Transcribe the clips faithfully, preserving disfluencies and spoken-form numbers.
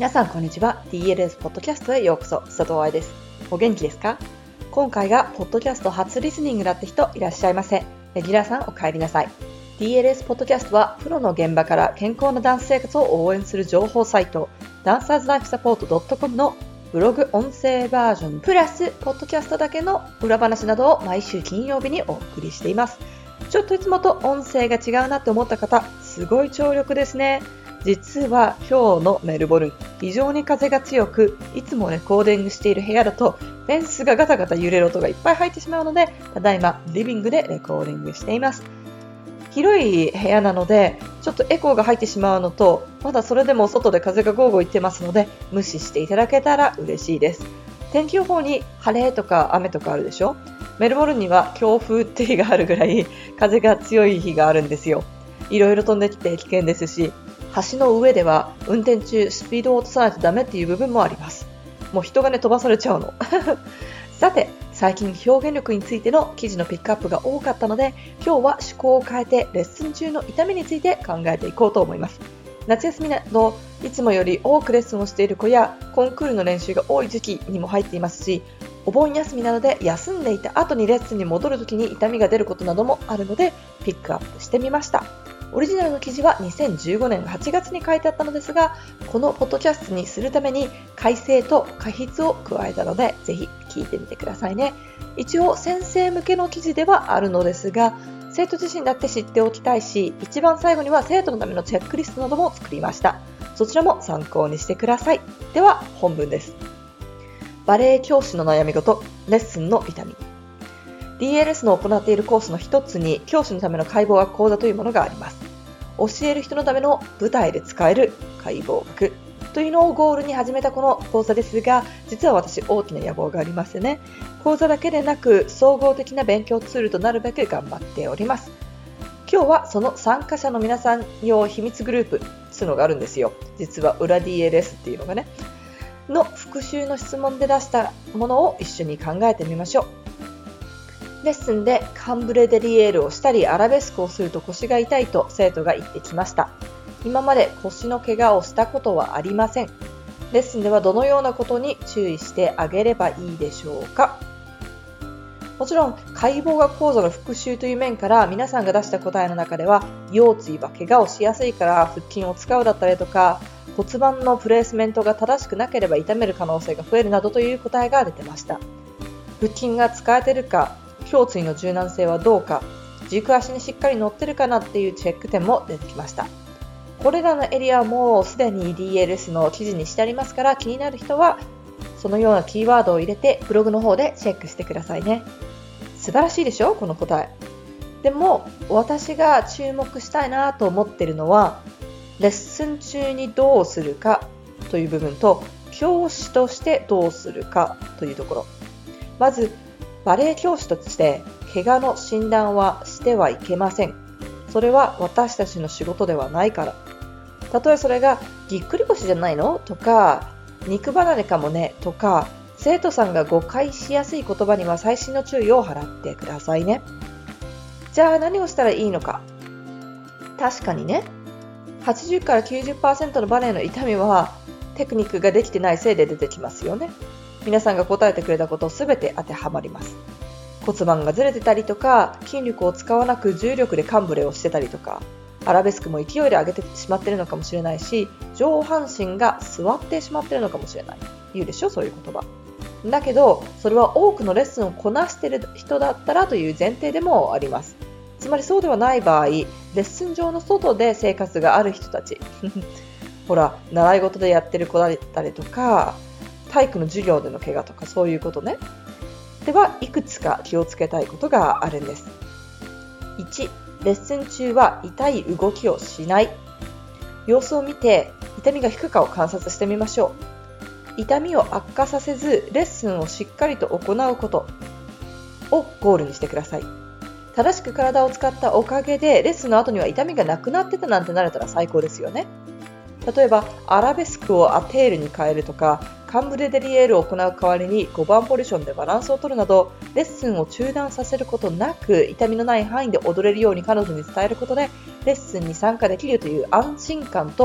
皆さんこんにちは。 ディーエルエス ポッドキャストへようこそ。佐藤愛です。お元気ですか？今回がポッドキャスト初リスニングだって人いらっしゃいませ。レギュラーさんお帰りなさい。 ディーエルエス ポッドキャストはプロの現場から健康なダンス生活を応援する情報サイトダンサーズライフサポート .com のブログ音声バージョンプラスポッドキャストだけの裏話などを毎週金曜日にお送りしています。ちょっといつもと音声が違うなって思った方、すごい聴力ですね。実は今日のメルボルン、非常に風が強く、いつもレコーディングしている部屋だとフェンスがガタガタ揺れる音がいっぱい入ってしまうので、ただいまリビングでレコーディングしています。広い部屋なのでちょっとエコーが入ってしまうのと、まだそれでも外で風がゴーゴーいってますので無視していただけたら嬉しいです。天気予報に晴れとか雨とかあるでしょ。メルボルンには強風って日があるぐらい風が強い日があるんですよ。いろいろ飛んできて危険ですし、橋の上では運転中スピードを落とさないとダメっていう部分もあります。もう人がね飛ばされちゃうのさて、最近表現力についての記事のピックアップが多かったので、今日は趣向を変えてレッスン中の痛みについて考えていこうと思います。夏休みなどいつもより多くレッスンをしている子やコンクールの練習が多い時期にも入っていますし、お盆休みなどで休んでいた後にレッスンに戻るときに痛みが出ることなどもあるのでピックアップしてみました。オリジナルの記事はにせんじゅうごねんはちがつに書いてあったのですが、このポッドキャストにするために改正と過筆を加えたので、ぜひ聞いてみてくださいね。一応先生向けの記事ではあるのですが、生徒自身だって知っておきたいし、一番最後には生徒のためのチェックリストなども作りました。そちらも参考にしてください。では本文です。バレエ教師の悩み事、レッスンの痛み。ディーエルエス の行っているコースの一つに教師のための解剖学講座というものがあります。教える人のための舞台で使える解剖学というのをゴールに始めたこの講座ですが、実は私大きな野望がありましてね、講座だけでなく総合的な勉強ツールとなるべく頑張っております。今日はその参加者の皆さん用秘密グループというのがあるんですよ。実は裏 ディーエルエス っていうのがねの復習の質問で出したものを一緒に考えてみましょう。レッスンでカンブレデリエールをしたりアラベスクをすると腰が痛いと生徒が言ってきました。今まで腰の怪我をしたことはありません。レッスンではどのようなことに注意してあげればいいでしょうか。もちろん解剖学講座の復習という面から皆さんが出した答えの中では、腰椎は怪我をしやすいから腹筋を使うだったりとか、骨盤のプレースメントが正しくなければ痛める可能性が増えるなどという答えが出てました。腹筋が使えてるか、胸椎の柔軟性はどうか、軸足にしっかり乗ってるかなっていうチェック点も出てきました。これらのエリアはもうすでに ディーエルエス の記事にしてありますから、気になる人はそのようなキーワードを入れてブログの方でチェックしてくださいね。素晴らしいでしょこの答え。でも私が注目したいなと思っているのは、レッスン中にどうするかという部分と、教師としてどうするかというところ。まずバレエ教師として怪我の診断はしてはいけません。それは私たちの仕事ではないから。たとえそれがぎっくり腰じゃないのとか、肉離れかもねとか、生徒さんが誤解しやすい言葉には細心の注意を払ってくださいね。じゃあ何をしたらいいのか。確かにね、はちじゅうからきゅうじゅっパーセントのバレエの痛みはテクニックができてないせいで出てきますよね。皆さんが答えてくれたことすべて当てはまります。骨盤がずれてたりとか、筋力を使わなく重力でカンブレをしてたりとか、アラベスクも勢いで上げてしまっているのかもしれないし、上半身が座ってしまっているのかもしれない。言うでしょ、そういう言葉。だけどそれは多くのレッスンをこなしている人だったらという前提でもあります。つまりそうではない場合、レッスン上の外で生活がある人たちほら、習い事でやってる子だったりとか、体育の授業での怪我とか、そういうことね。ではいくつか気をつけたいことがあるんです。いち、レッスン中は痛い動きをしない。様子を見て痛みが引くかを観察してみましょう。痛みを悪化させずレッスンをしっかりと行うことをゴールにしてください。正しく体を使ったおかげでレッスンの後には痛みがなくなってたなんてなれたら最高ですよね。例えばアラベスクをアテールに変えるとか、カンブレデリエールを行う代わりにごばんポジションでバランスを取るなど、レッスンを中断させることなく痛みのない範囲で踊れるように彼女に伝えることでレッスンに参加できるという安心感と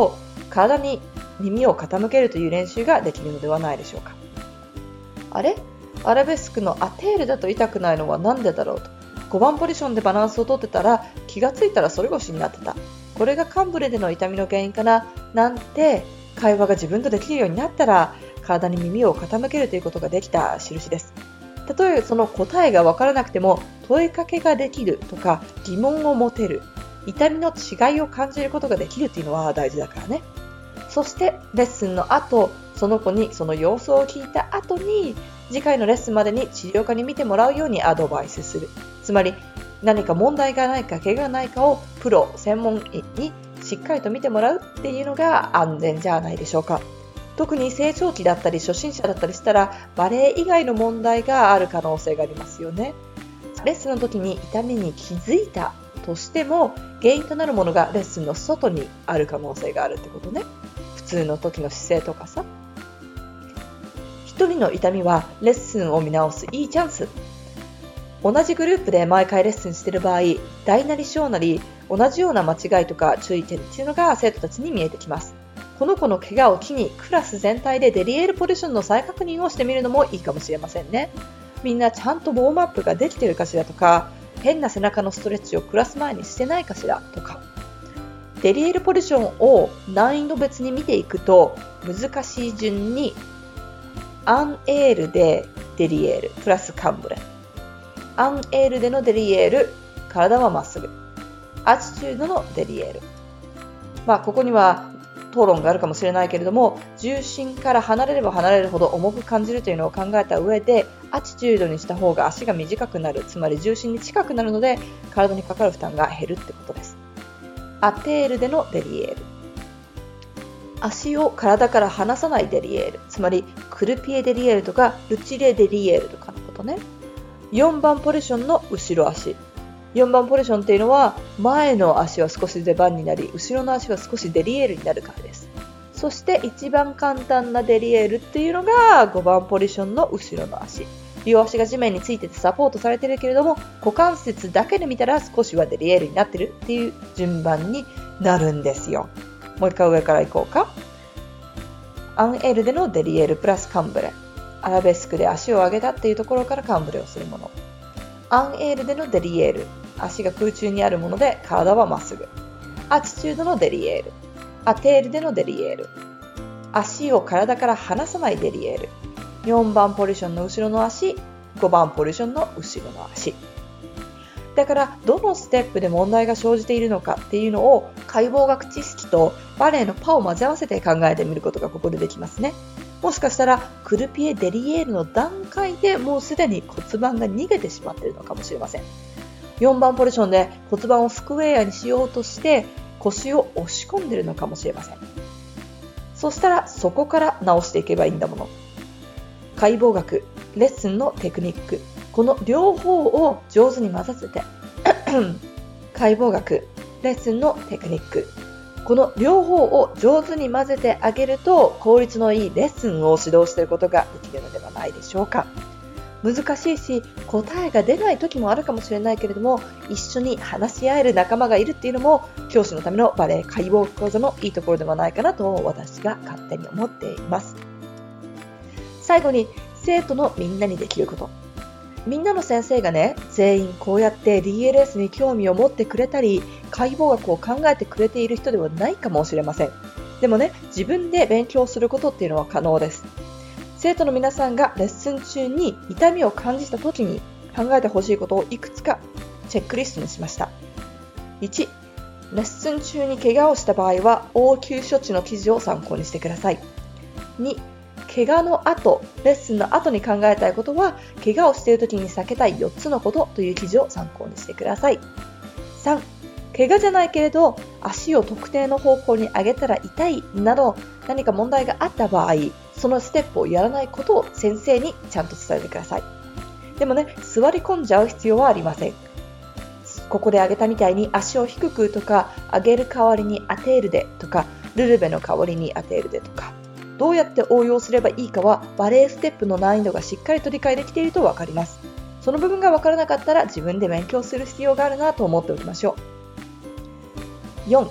体に耳を傾けるという練習ができるのではないでしょうか。あれアラベスクのアテールだと痛くないのは何でだろうと、ごばんポジションでバランスをとってたら気がついたら反り腰になってた、これがカンブレでの痛みの原因かななんて会話が自分とできるようになったら、体に耳を傾けるということができた印です。たとえその答えが分からなくても問いかけができるとか疑問を持てる、痛みの違いを感じることができるというのは大事だからね。そしてレッスンの後、その子にその様子を聞いた後に次回のレッスンまでに治療科に見てもらうようにアドバイスする。つまり何か問題がないか怪我がないかをプロ専門医にしっかりと見てもらうっていうのが安全じゃないでしょうか。特に成長期だったり初心者だったりしたらバレエ以外の問題がある可能性がありますよね。レッスンの時に痛みに気づいたとしても原因となるものがレッスンの外にある可能性があるってことね。普通の時の姿勢とかさ。一人の痛みはレッスンを見直すいいチャンス。同じグループで毎回レッスンしている場合、大なり小なり同じような間違いとか注意点っていうのが生徒たちに見えてきます。この子の怪我を機にクラス全体でデリエールポジションの再確認をしてみるのもいいかもしれませんね。みんなちゃんとウォームアップができているかしらとか、変な背中のストレッチをクラス前にしてないかしらとか。デリエールポジションを難易度別に見ていくと、難しい順にアンエールでデリエールプラスカンブレ、アンエールでのデリエール、体はまっすぐ、アチチュードのデリエール。まあここには討論があるかもしれないけれども、重心から離れれば離れるほど重く感じるというのを考えた上で、アチチュードにした方が足が短くなる、つまり重心に近くなるので体にかかる負担が減るってことです。アテールでのデリエール、足を体から離さないデリエール、つまりクルピエデリエールとかルチレデリエールとかのことね。よんばんポジションの後ろ足、よんばんポジションっていうのは前の足は少し出番になり、後ろの足は少しデリエールになるからです。そして一番簡単なデリエールっていうのがごばんポジションの後ろの足、両足が地面についててサポートされているけれども、股関節だけで見たら少しはデリエールになってるっていう順番になるんですよ。もう一回上から行こうか。アンエールでのデリエールプラスカンブレ、アラベスクで足を上げたっていうところからカンブレをするもの。アンエールでのデリエール、足が空中にあるもので体はまっすぐ。アチチュードのデリエール、アテールでのデリエール、足を体から離さないデリエール、よんばんポジションの後ろの足、ごばんポジションの後ろの足。だからどのステップで問題が生じているのかっていうのを解剖学知識とバレエのパを混ぜ合わせて考えてみることがここでできますね。もしかしたらクルピエデリエールの段階でもうすでに骨盤が逃げてしまっているのかもしれません。よんばんポジションで骨盤をスクエアにしようとして腰を押し込んでいるのかもしれません。そしたらそこから直していけばいいんだもの。解剖学、レッスンのテクニック、この両方を上手に混ざせて解剖学、レッスンのテクニック、この両方を上手に混ぜてあげると効率のいいレッスンを指導していることができるのではないでしょうか。難しいし答えが出ない時もあるかもしれないけれども、一緒に話し合える仲間がいるっていうのも教師のためのバレエ解剖学講座のいいところではないかなと私が勝手に思っています。最後に生徒のみんなにできること。みんなの先生がね、全員こうやって ディーエルエス に興味を持ってくれたり解剖学を考えてくれている人ではないかもしれません。でもね、自分で勉強することっていうのは可能です。生徒の皆さんがレッスン中に痛みを感じた時に考えてほしいことをいくつかチェックリストにしました。いち、レッスン中に怪我をした場合は応急処置の記事を参考にしてください。に、怪我の後、レッスンの後に考えたいことは、怪我をしている時に避けたいよっつのことという記事を参考にしてください。さん、怪我じゃないけれど足を特定の方向に上げたら痛いなど何か問題があった場合、そのステップをやらないことを先生にちゃんと伝えてください。でもね、座り込んじゃう必要はありません。ここで上げたみたいに足を低くとか、上げる代わりにアテールでとか、ルルベの代わりにアテールでとか、どうやって応用すればいいかはバレエステップの難易度がしっかりと理解できていると分かります。その部分が分からなかったら自分で勉強する必要があるなと思っておきましょう。よん、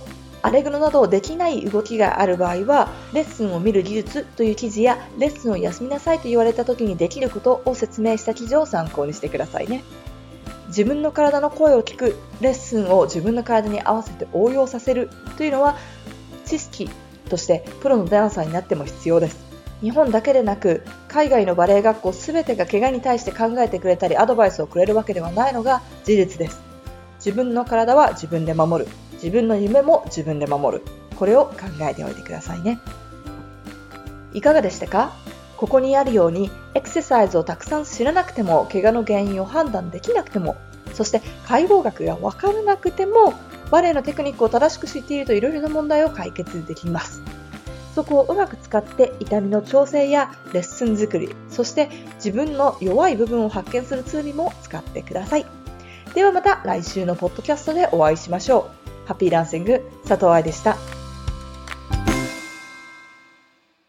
アレグロなどできない動きがある場合は、レッスンを見る技術という記事や、レッスンを休みなさいと言われた時にできることを説明した記事を参考にしてくださいね。自分の体の声を聞く、レッスンを自分の体に合わせて応用させるというのは、知識としてプロのダンサーになっても必要です。日本だけでなく、海外のバレエ学校すべてが怪我に対して考えてくれたりアドバイスをくれるわけではないのが事実です。自分の体は自分で守る。自分の夢も自分で守る。これを考えておいてくださいね。いかがでしたか？ここにあるように、エクササイズをたくさん知らなくても、怪我の原因を判断できなくても、そして解剖学が分からなくても、バレエのテクニックを正しく知っているといろいろな問題を解決できます。そこをうまく使って痛みの調整やレッスン作り、そして自分の弱い部分を発見するツールにも使ってください。ではまた来週のポッドキャストでお会いしましょう。ハッピーダンシング、佐藤愛でした。